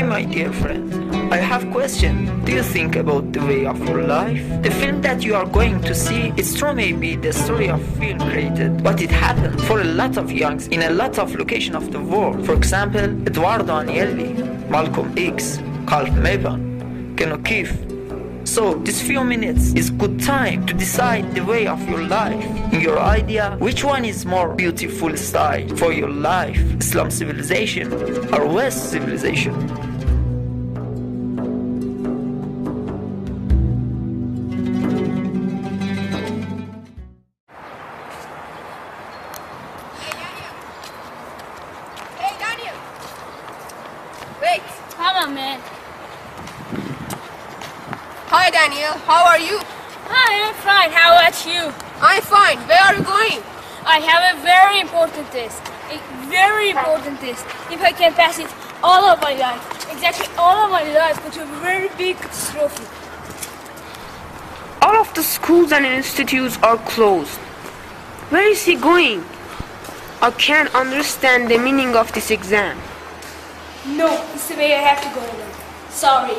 Hi my dear friend, I have a question. Do you think about the way of your life? The film that you are going to see, it's true maybe the story of film created, but it happened for a lot of youngs in a lot of locations of the world. For example, Eduardo Agnelli, Malcolm X, Carl Maban, Ken O'Keefe. So this few minutes is good time to decide the way of your life. In your idea, which one is more beautiful style for your life? Islam civilization or West civilization? Hey Daniel! Wait! Come on, man. Hi Daniel, how are you? Hi, I'm fine. How about you? I'm fine. Where are you going? I have a very important test. A very important test. If I can pass it all of my life, exactly all of my life, with a very big trophy. All of the schools and institutes are closed. Where is he going? I can't understand the meaning of this exam. No, it's the way I have to go alone. Sorry.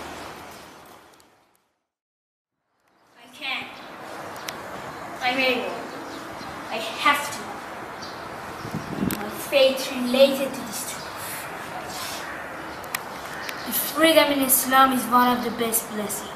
I'm able. I have to. My fate related to this truth. The freedom in Islam is one of the best blessings.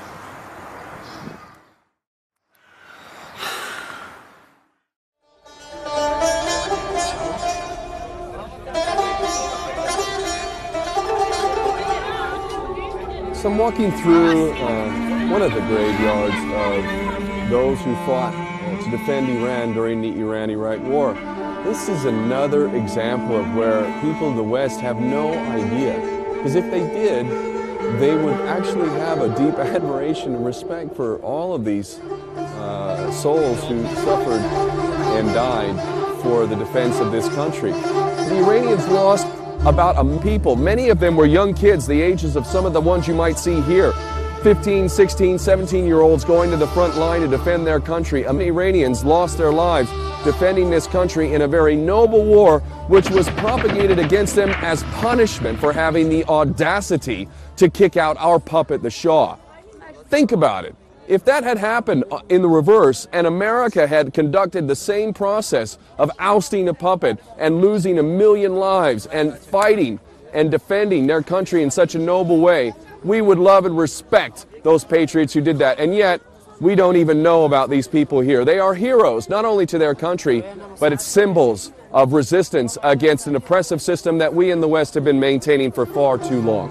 So I'm walking through one of the graveyards of those who fought to defend Iran during the Iran-Iraq War. This is another example of where people in the West have no idea. Because if they did, they would actually have a deep admiration and respect for all of these souls who suffered and died for the defense of this country. The Iranians lost about people. Many of them were young kids, the ages of some of the ones you might see here. 15, 16, 17-year-olds going to the front line to defend their country. Iranians lost their lives defending this country in a very noble war, which was propagated against them as punishment for having the audacity to kick out our puppet, the Shah. Think about it. If that had happened in the reverse, and America had conducted the same process of ousting a puppet and losing 1 million lives and fighting and defending their country in such a noble way, we would love and respect those patriots who did that. And yet, we don't even know about these people here. They are heroes, not only to their country, but it's symbols of resistance against an oppressive system that we in the West have been maintaining for far too long.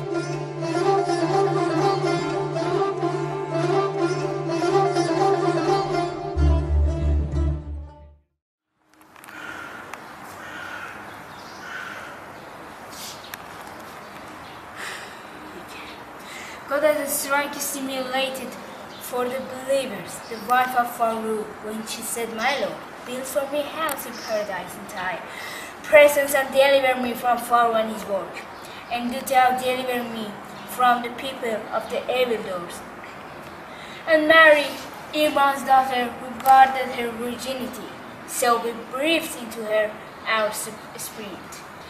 God has a strike simulated for the believers, the wife of Pharaoh, when she said, "My Lord, build for me a house in paradise in Tyre. Presence and deliver me from Pharaoh and his work, and do thou deliver me from the people of the evildoers." And Mary, Iman's daughter, who guarded her virginity, so we breathed into her our spirit.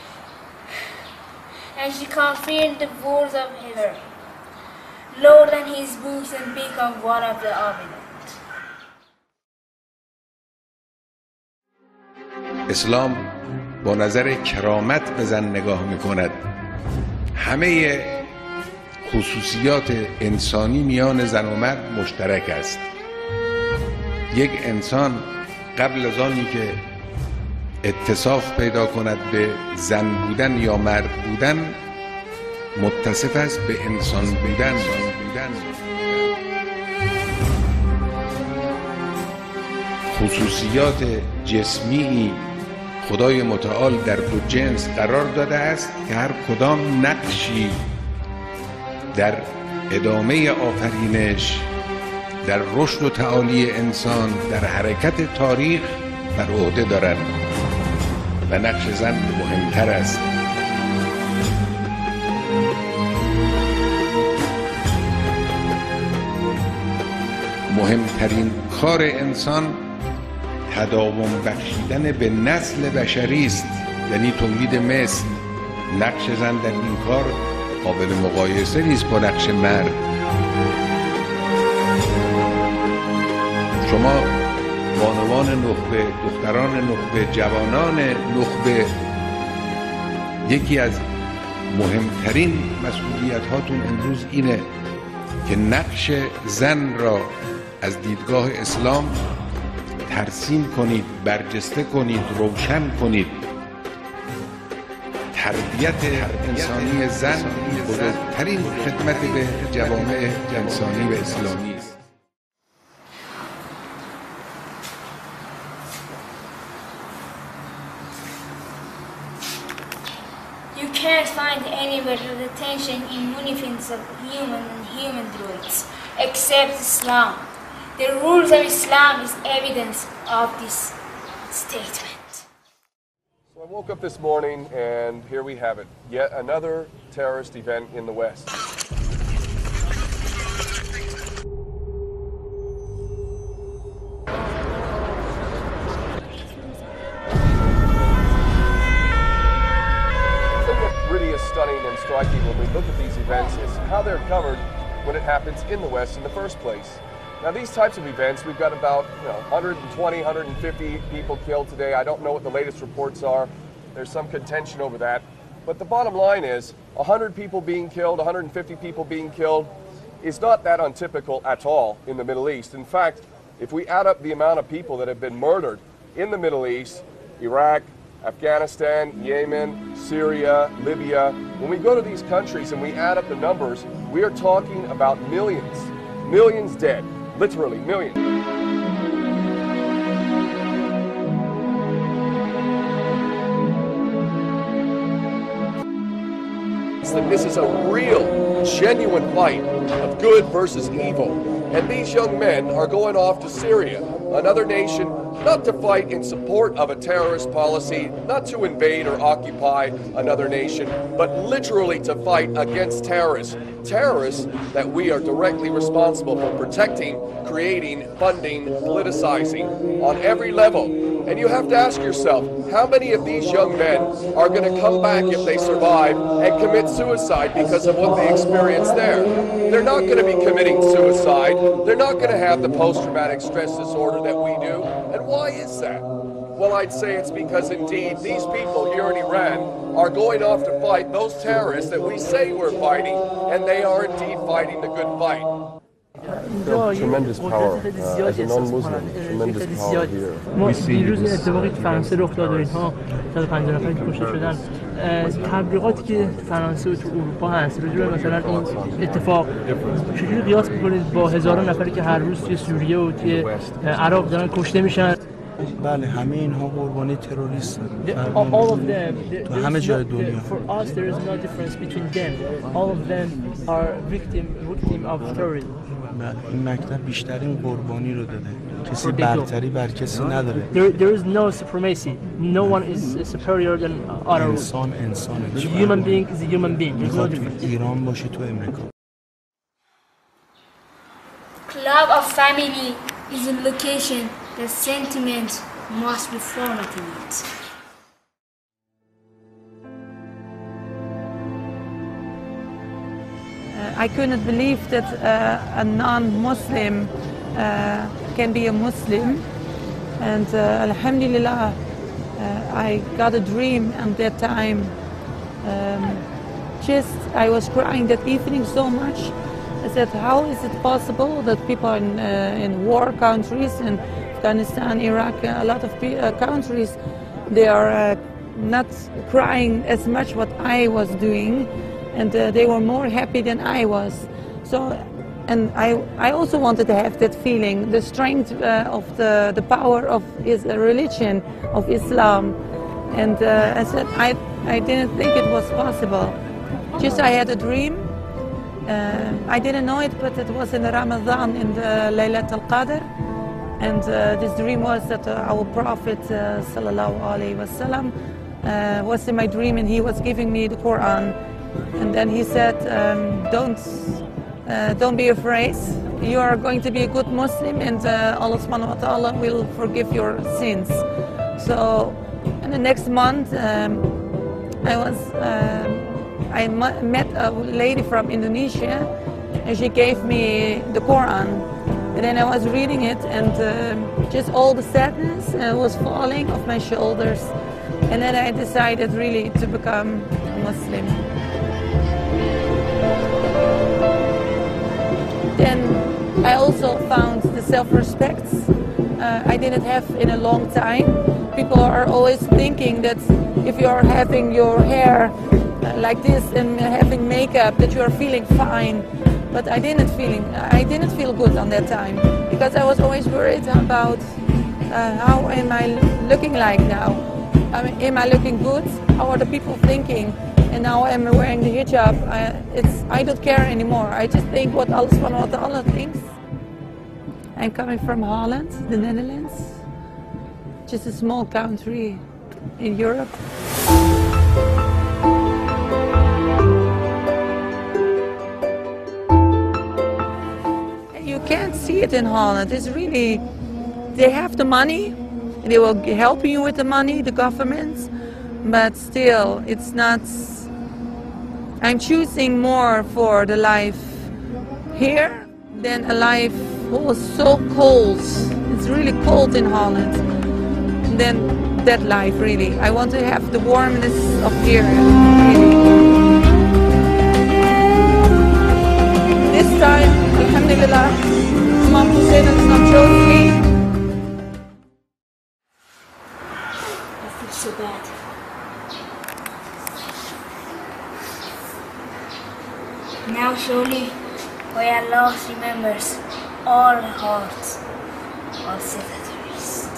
And she confirmed the words of her Lord and his books and become one of the obedient. اسلام با نظر کرامت به زن نگاه میکند. همه خصوصیات انسانی میان زن و مرد مشترک است. یک انسان قبل از آنی که اتصاف پیدا کند به زن بودن یا مرد بودن، متصف است به انسان بودن. خصوصیات جسمی خدای متعال در دو جنس قرار داده است که هر کدام نقشی در ادامه آفرینش، در رشد و تعالی انسان، در حرکت تاریخ بر عهده دارند و نقش زن مهمتر است. مهمترین کار انسان تداوم بخشیدن به نسل بشری است، یعنی تولید مثل. نقش زن در این کار قابل مقایسه نیست با نقش مرد. شما بانوان نخبه، دختران نخبه، جوانان نخبه، یکی از مهمترین مسئولیت هاتون امروز اینه که نقش زن را از دیدگاه اسلام ترسیم کنید، برجسته کنید، روشن کنید. تربیت انسانی زن بزرگترین خدمت به جوامع انسانی و اسلامی است. You can't find anywhere the attention in munificence of human and human rights except Islam. The rules of Islam is evidence of this statement. So I woke up this morning and here we have it, yet another terrorist event in the West. Stunning and striking when we look at these events is how they're covered when it happens in the West in the first place. Now these types of events, we've got about 120, 150 people killed today. I don't know what the latest reports are. There's some contention over that. But the bottom line is 100 people being killed, 150 people being killed is not that untypical at all in the Middle East. In fact, if we add up the amount of people that have been murdered in the Middle East, Iraq, Afghanistan, Yemen, Syria, Libya, when we go to these countries and we add up the numbers, we are talking about millions, millions dead, literally millions. That this is a real, genuine fight of good versus evil. And these young men are going off to Syria, another nation, not to fight in support of a terrorist policy, not to invade or occupy another nation, but literally to fight against terrorists. Terrorists that we are directly responsible for protecting, creating, funding, politicizing on every level. And you have to ask yourself, how many of these young men are going to come back if they survive and commit suicide because of what they experienced there? They're not going to be committing suicide. They're not going to have the post-traumatic stress disorder that we do. And why is that? Well, I'd say it's because indeed these people here in Iran are going off to fight those terrorists that we say we're fighting, and they are indeed fighting the good fight. Tremendous power as a non-Muslim, tremendous power here. ما دیروز اتفاقی تو فرانسه رخ داد و اینها 150 نفری کشته شدن. تبلیغاتی که فرانسه و تو اروپا هست راجع به مثلا این اتفاق چجوری قیاس می‌کنید با هزاران نفری که هر روز توی سوریه و توی عراق دارن کشته میشن؟ بله همه اینها قربانی تروریستن. All of them. تو همه جای دنیا. For us there is no difference between them. All of them are victim of terrorism. این مکتب بیشترین قربانی رو داده. کسی برتری بر کسی نداره. There is no supremacy. No one is superior than other. انسان. Human being is a human being. There's no difference. ایران باشه تو امریکا. Club of family is a location. The sentiment must be formed in it. I couldn't believe that a non-Muslim can be a Muslim, and Alhamdulillah, I got a dream at that time. I was crying that evening so much. I said, how is it possible that people in war countries, in Afghanistan, Iraq, a lot of countries, they are not crying as much what I was doing, and they were more happy than I was. So, and I also wanted to have that feeling, the strength of the power of his religion, of Islam. And I said, I didn't think it was possible. Just I had a dream. I didn't know it, but it was in Ramadan, in the Laylat al-Qadr. And this dream was that our Prophet sallallahu alaihi wasallam was in my dream, and he was giving me the Quran. And then he said, don't be afraid. You are going to be a good Muslim, and Allah subhanahu wa ta'ala will forgive your sins. So in the next month, I was I met a lady from Indonesia, and she gave me the Quran. And then I was reading it, and just all the sadness was falling off my shoulders. And then I decided really to become a Muslim. Then I also found the self-respect I didn't have in a long time. People are always thinking that if you're having your hair like this and having makeup, that you are feeling fine. But I didn't feel good on that time, because I was always worried about how am I looking like now? Am I looking good? How are the people thinking? And now I'm wearing the hijab. I don't care anymore. I just think what Allah subhanahu wa ta'ala thinks. I'm coming from Holland, the Netherlands, just a small country in Europe. You can't see it in Holland. It's really, they have the money, they will help you with the money, the government, but still, it's not. I'm choosing more for the life here than a life who was so cold. It's really cold in Holland. Than that life, really. I want to have the warmness of here, really. This time, alhamdulillah, Imam Hussein has not chose me. I feel so bad. Now surely, where Allah remembers all hearts, all sympathies.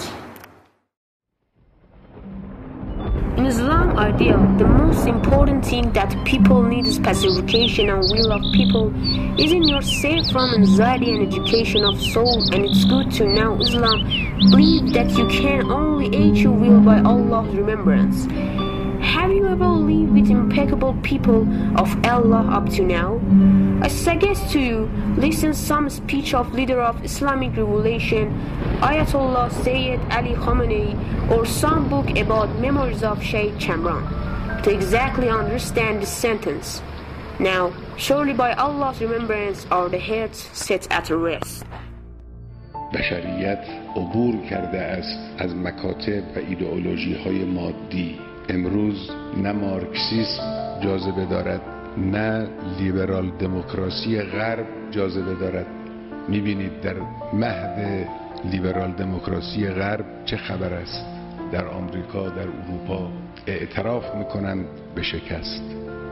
In Islam ideal, the most important thing that people need is pacification and will of people. Isn't your safe from anxiety and education of soul, and it's good to know Islam. Believe that you can only aid your will by Allah's remembrance. Have you ever lived with impeccable people of Allah up to now? I suggest to you, listen some speech of leader of Islamic Revolution, Ayatollah Sayyid Ali Khamenei, or some book about memories of Sheikh Chamran, to exactly understand this sentence. Now, surely by Allah's remembrance are the hearts set at rest. بشریت عبور کرده است از مکاتب و ایدئولوژی های مادی. امروز نه مارکسیسم جاذبه دارد، نه لیبرال دموکراسی غرب جاذبه دارد. میبینید در مهد لیبرال دموکراسی غرب چه خبر است. در آمریکا، در اروپا اعتراف میکنند به شکست.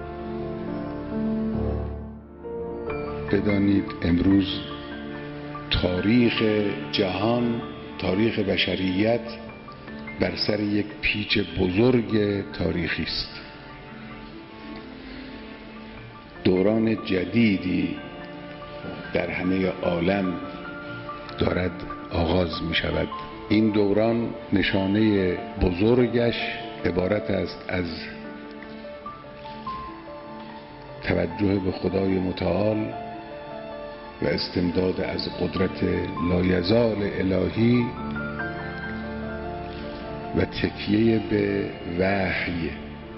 بدانید امروز تاریخ جهان، تاریخ بشریت بر سر یک پیچ بزرگ تاریخی است. دوران جدیدی در همه عالم دارد آغاز می شود. این دوران نشانه بزرگش عبارت است از توجه به خدای متعال و استمداد از قدرت لایزال الهی و تکیه به وحی.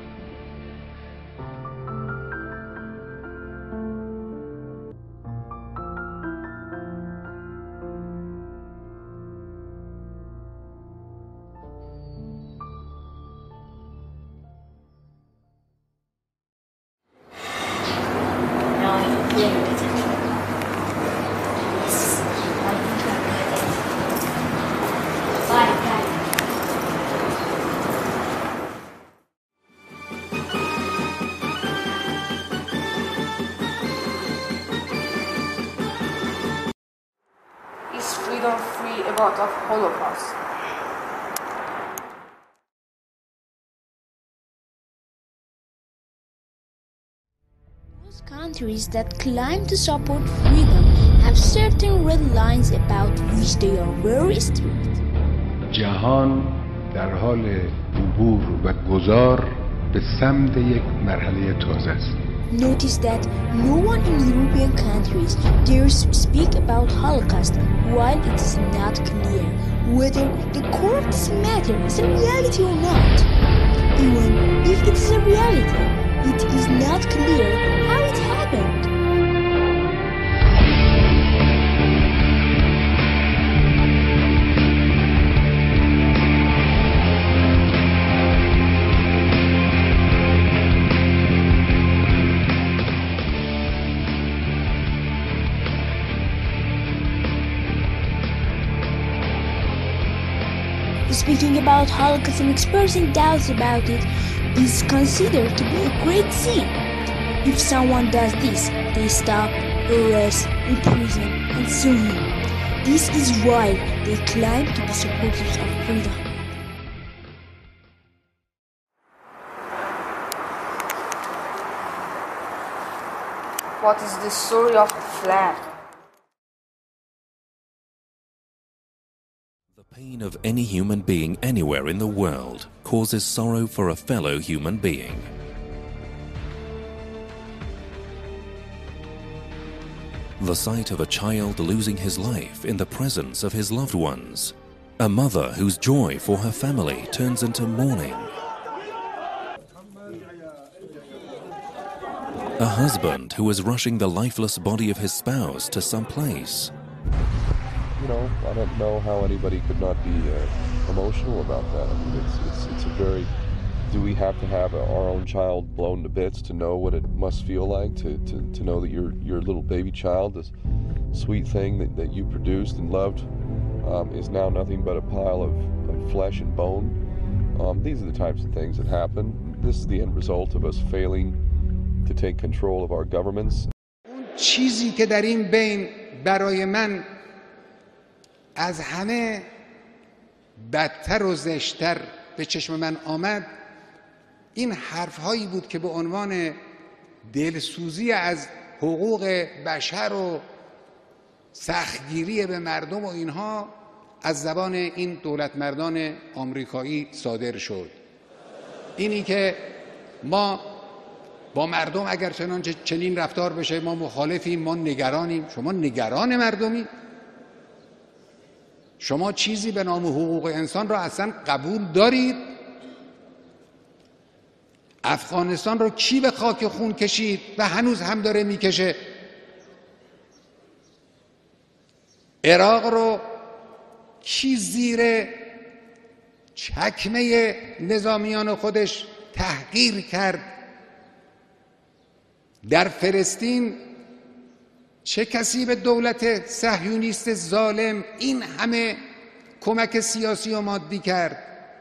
Is freedom free about of Holocaust? Those countries that claim to support freedom have certain red lines about which they are very strict. جهان در حال عبور و گذار به سمت یک مرحله تازه است. Notice that no one in European countries dares speak about Holocaust while it is not clear whether the core of this matter is a reality or not. Even if it is a reality, it is not clear how it happened. Speaking about Holocaust and expressing doubts about it is considered to be a great sin. If someone does this, they stop, arrest, imprison, and sue him. This is why they claim to be supporters of freedom. What is the story of the flag? The pain of any human being anywhere in the world causes sorrow for a fellow human being. The sight of a child losing his life in the presence of his loved ones. A mother whose joy for her family turns into mourning. A husband who is rushing the lifeless body of his spouse to some place. You know, I don't know how anybody could not be emotional about that. I mean, it's a very... Do we have to have our own child blown to bits to know what it must feel like to know that your little baby child, this sweet thing that you produced and loved, is now nothing but a pile of flesh and bone? These are the types of things that happen. This is the end result of us failing to take control of our governments. چیزی که در این بین برای من از همه بدتر و زشتر به چشم من آمد این حرفهایی بود که به عنوان دلسوزی از حقوق بشر و سختگیری به مردم و اینها از زبان این دولت مردان آمریکایی صادر شد. اینی که ما با مردم اگر چنین رفتار بشه ما مخالفیم، ما نگرانیم. شما نگران مردمی؟ شما چیزی به نام حقوق انسان را اصلا قبول دارید؟ افغانستان رو کی به خاک خون کشید و هنوز هم داره میکشه؟ عراق رو کی زیر چکمه نظامیان خودش تحقیر کرد؟ در فلسطین چه کسی به دولت صهیونیست ظالم این همه کمک سیاسی و مادی کرد؟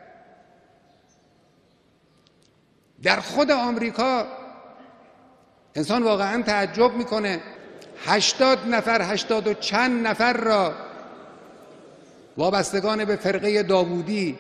در خود آمریکا انسان واقعا تعجب میکنه 80 نفر 80 و چند نفر را وابستگان به فرقه داوودی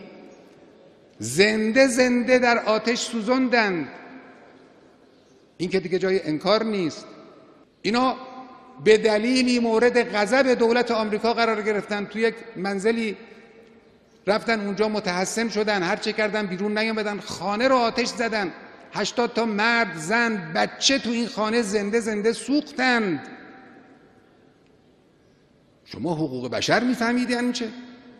زنده در آتش سوزاندند. این که دیگه جای انکار نیست. اینا به دلیلی مورد غضب دولت آمریکا قرار گرفتن، تو یک منزلی رفتن اونجا متحسن شدن، هر چه کردن بیرون نیامدن، خانه رو آتش زدن، 80 تا مرد زن بچه تو این خانه زنده سوختند. شما حقوق بشر میفهمید یعنی چه؟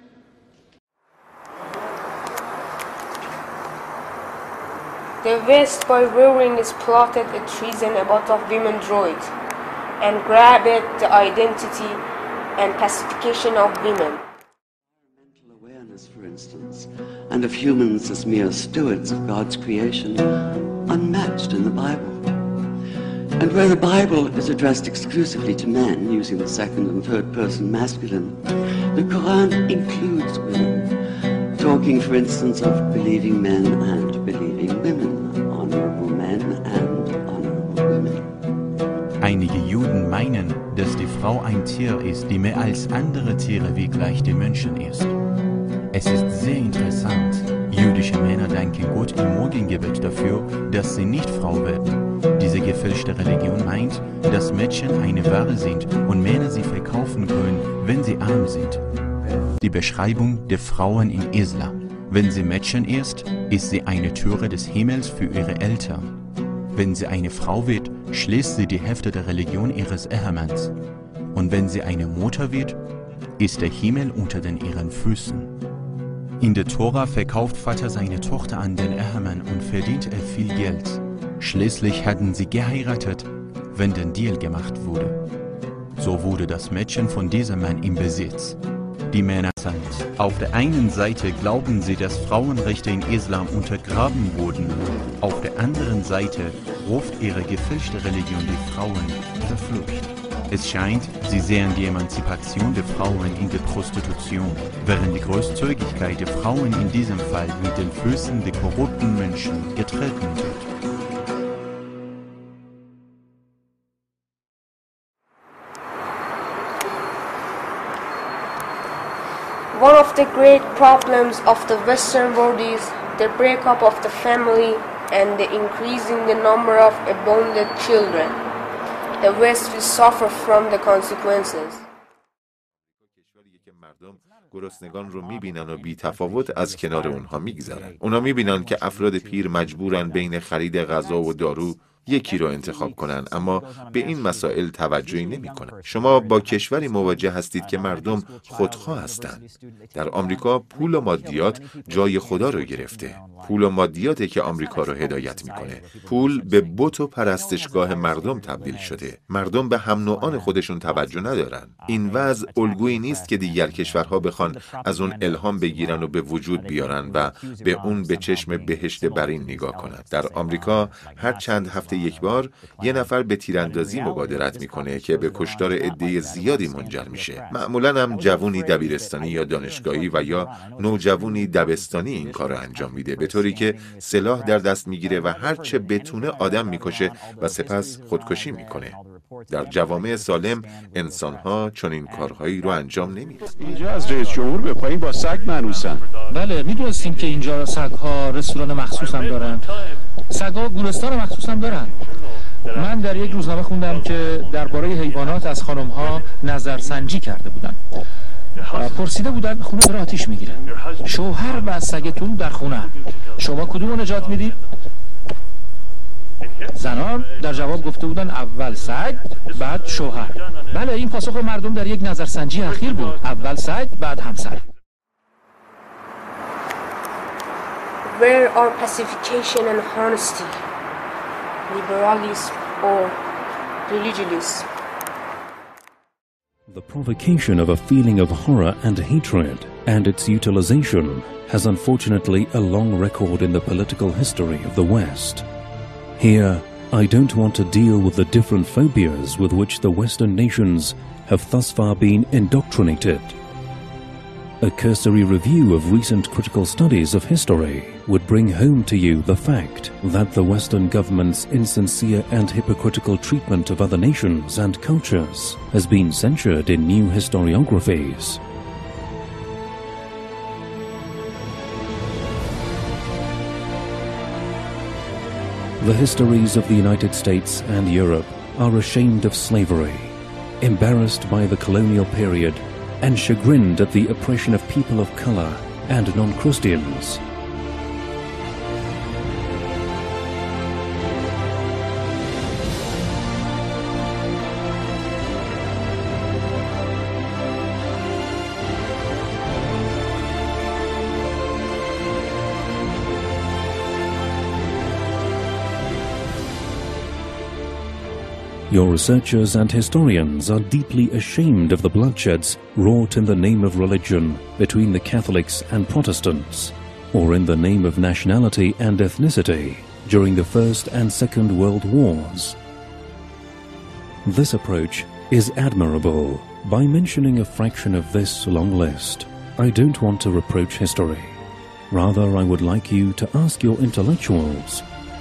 The West, by ruling, is plotted a treason about of women droid and grabbed the identity and pacification of women. Environmental awareness, for instance, and of humans as mere stewards of God's creation, unmatched in the Bible. And where the Bible is addressed exclusively to men, using the second and third person masculine, the Quran includes women, talking, for instance, of believing men and believing women, honorable men and honorable women. Einige Juden meinen, dass die Frau ein Tier ist, die mehr als andere Tiere wie gleich den Menschen ist. Es ist sehr interessant. Jüdische Männer danken Gott im Morgengebet dafür, dass sie nicht Frau werden. Diese gefälschte Religion meint, dass Mädchen eine Ware sind und Männer sie verkaufen können, wenn sie arm sind. Die Beschreibung der Frauen in Islam. Wenn sie Mädchen ist sie eine Türe des Himmels für ihre Eltern. Wenn sie eine Frau wird, schließt sie die Hälfte der Religion ihres Ehemanns. Und wenn sie eine Mutter wird, ist der Himmel unter ihren Füßen. In der Tora verkauft Vater seine Tochter an den Ehemann und verdient viel Geld. Schließlich hatten sie geheiratet, wenn der Deal gemacht wurde. So wurde das Mädchen von diesem Mann im Besitz. Die Männer sind. Auf der einen Seite glauben sie, dass Frauenrechte in Islam untergraben wurden. Auf der anderen Seite ruft ihre gefälschte Religion die Frauen zur Flucht. Es scheint, sie sehen die Emanzipation der Frauen in der Prostitution, während die Großzügigkeit der Frauen in diesem Fall mit den Füßen der korrupten Menschen getreten wird. One of the great problems of the Western world is the breakup of the family and the increasing the number of abandoned children. The West will suffer from the consequences. گرسنگان رو میبینن و بی تفاوت از کنار اونها میگذرن. اونا میبینن که افراد پیر مجبورن بین خرید غذا و دارو یکی رو انتخاب کنن، اما به این مسائل توجهی نمی کنن. شما با کشوری مواجه هستید که مردم خودخواه هستند. در آمریکا پول و مادیات جای خدا رو گرفته. پول و مادیاته که آمریکا رو هدایت میکنه. پول به بت و پرستشگاه مردم تبدیل شده. مردم به هم نوعان خودشون توجه ندارن. این وضع الگویی نیست که دیگر کشورها بخوان از اون الهام بگیرن و به وجود بیارن و به اون به چشم بهشت برین نگاه کنن. در آمریکا هر چند هفته یک بار یه نفر به تیراندازی مبادرت میکنه که به کشتار عده زیادی منجر میشه. معمولاً هم جوونی دبیرستانی یا دانشگاهی و یا نوجوانی دبستانی این کار رو انجام میده، به طوری که سلاح در دست میگیره و هر چه بتونه آدم میکشه و سپس خودکشی میکنه. در جوامع سالم انسان‌ها چنین کارهایی رو انجام نمیدن. اینجا از رئیس جمهور به پایین با سگ مانوسن. بله، میدونستیم که اینجا سگ‌ها رستوران مخصوص هم دارن. سگ‌ها گورستان مخصوص هم دارن. من در یک روزنامه خوندم که درباره حیوانات از خانم‌ها نظرسنجی کرده بودن. پرسیده بودن خونه داره آتیش میگیره. شوهر و سگتون در خونه. شما کدومو نجات میدید؟ زنان در جواب گفته بودن اول سگ بعد شوهر. بله، این پاسخ مردم در یک نظرسنجی اخیر بود. اول سگ بعد همسر. Where are pacification and honesty? Liberalism or religionists? The provocation of a feeling of horror and hatred and its utilization has unfortunately a long record in the political history of the West. Here, I don't want to deal with the different phobias with which the Western nations have thus far been indoctrinated. A cursory review of recent critical studies of history would bring home to you the fact that the Western government's insincere and hypocritical treatment of other nations and cultures has been censured in new historiographies. The histories of the United States and Europe are ashamed of slavery, embarrassed by the colonial period, and chagrined at the oppression of people of color and non-Christians. Your researchers and historians are deeply ashamed of the bloodsheds wrought in the name of religion between the Catholics and Protestants, or in the name of nationality and ethnicity during the First and Second World Wars. This approach is admirable. By mentioning a fraction of this long list, I don't want to reproach history. Rather, I would like you to ask your intellectuals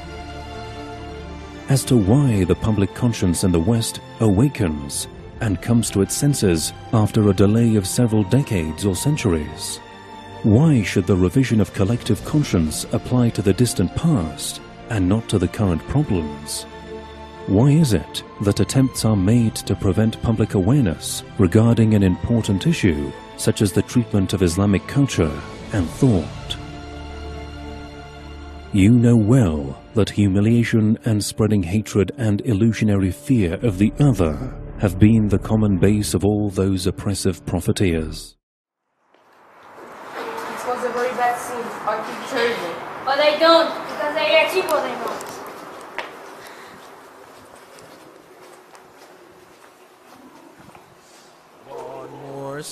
as to why the public conscience in the West awakens and comes to its senses after a delay of several decades or centuries. Why should the revision of collective conscience apply to the distant past and not to the current problems? Why is it that attempts are made to prevent public awareness regarding an important issue such as the treatment of Islamic culture and thought? You know well that humiliation and spreading hatred and illusionary fear of the other have been the common base of all those oppressive profiteers. It was a very bad scene. I feel terrible. But I don't, because I achieved what I want.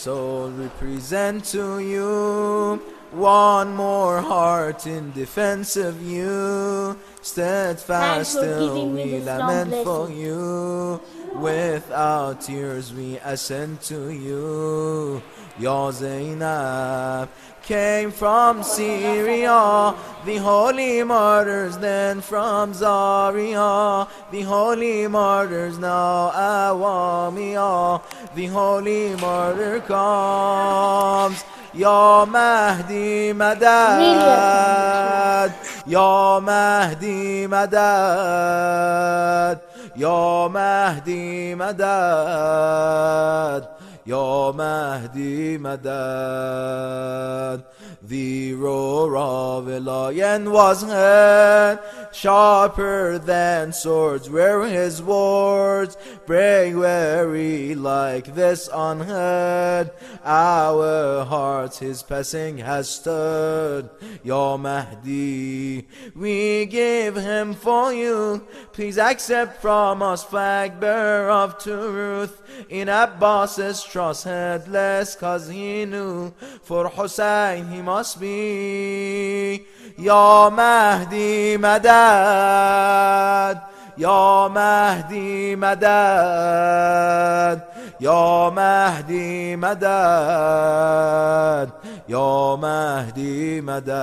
soul we present to you. One more heart in defense of you. Steadfast still we lament for you. Without tears we ascend to you. Ya Zainab came from Syria, the holy martyrs then from Zaria, the holy martyrs now Awamiya, the holy martyr comes. Ya Mahdi Madad, Ya Mahdi Madad, Ya Mahdi Madad, Ya Mahdi Madad. The roar of a lion was heard, sharper than swords were his words. Break weary like this unheard, our hearts his passing has stirred. Ya Mahdi, we give him for you. Please accept from us flag bearer of truth. In Abbas's trust headless, cause he knew for Hussein he must be. Ya Mahdi Madad, Ya Mahdi Madad, Ya Mahdi Madad, Ya Mahdi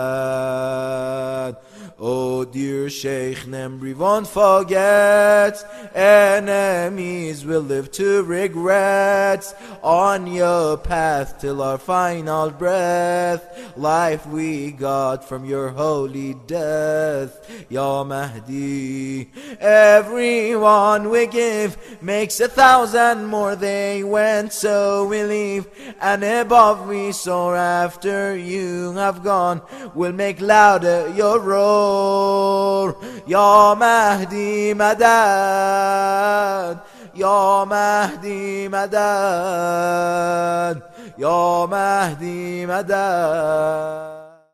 Madad. Oh dear Sheikh Nemri, won't forget, enemies will live to regret. On your path till our final breath, life we got from your holy death. Ya Mahdi, everyone we give makes 1,000 more they went, so we leave. And above we soar after you have gone, we'll make louder your roar. Ya Mahdi Madad, Ya Mahdi Madad, Ya Mahdi Madad.